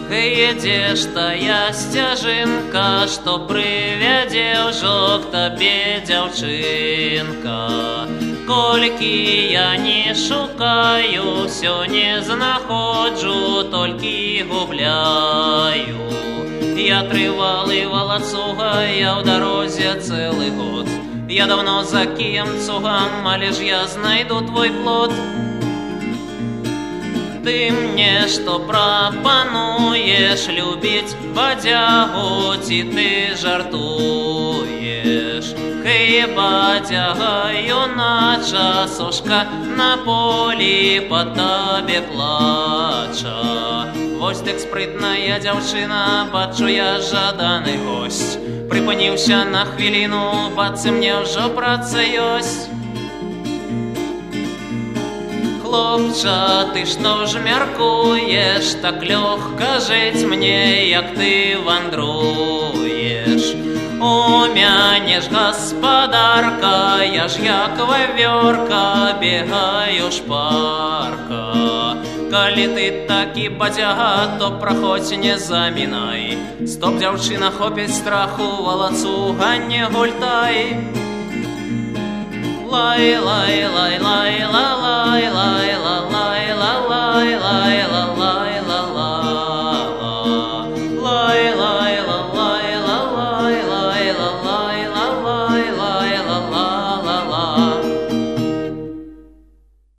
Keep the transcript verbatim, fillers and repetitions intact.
Едзеш тая сцяжынка, што прывядзе ўжо к табе дзяўчынка. Колькі я не шукаю, всё не знаходжу, толькі губляю. Я трывалы валацуга, я ў дарозе цэлы год. Я давно за кіем цугам, але ж я знайду твой плод. Ты мне што прапануеш, любіць бадзягу, ці ты жартуеш? Хей, бадзяга, юнача, сошка на полі па табе плача. Вось так спрытная дзяўчына, бачу я жаданы госць. Прыпыніўся на хвіліну, бацы, мне ўжо праца ёсць. Хлопча, ты што ж мяркуеш, так лёгка жыць мне, як ты вандруеш? У мяне ж гаспадарка, я ж як вавёрка, бегаю шпарка. Калі ты такі бадзяга, то праходзь, не замінай. Стоп, дзяўчына, хопіць страху, валацуга, не гультай. Лай, лай, лай, лай, лай, лай, лай, лай, лай, лай, лай.